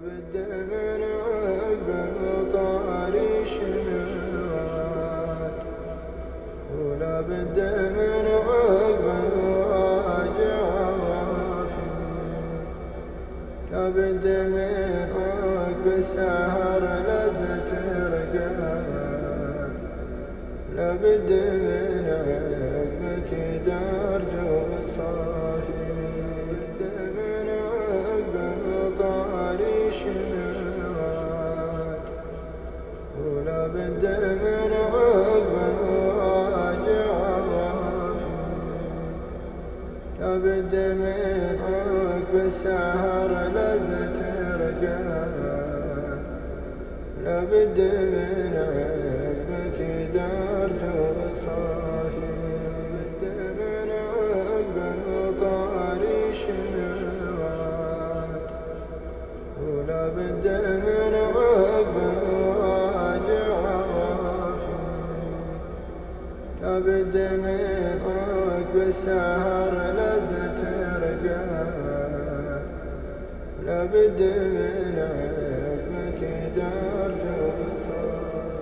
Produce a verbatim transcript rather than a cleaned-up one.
لابد من عقب طاري شنوات، ولابد من عقب راجع وافي، لابد من عقب سهر لذة رقاد، لابد من عقب كدار جو صافي، لابد من عقب طاري شنوات، ولابد من عقب راجع وافي، لابد من عقب سهر لذة رقاد، لابد من عقب كدار جو صافي، لابد من عقب طاري شنوات، ولابد من عقب راجع وافي، لابد من عقب سهر لذة رقاد، لابد من عقب كدار جو صافي.